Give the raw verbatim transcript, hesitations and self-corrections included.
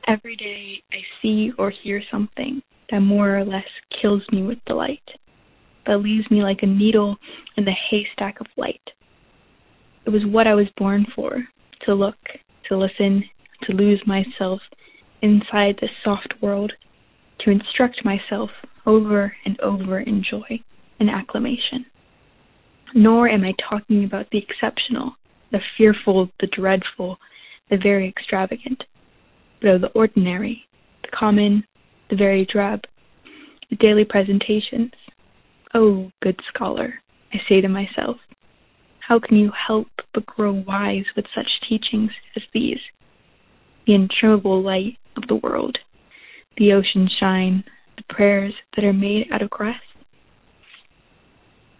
Every day I see or hear something that more or less kills me with delight, that leaves me like a needle in the haystack of light. It was what I was born for, to look, to listen, to lose myself inside this soft world, to instruct myself over and over in joy and acclamation. Nor am I talking about the exceptional, the fearful, the dreadful, the very extravagant, but of the ordinary, the common, the very drab, the daily presentations. Oh, good scholar, I say to myself, how can you help but grow wise with such teachings as these? The untrimmable light of the world, the ocean shine, the prayers that are made out of grass,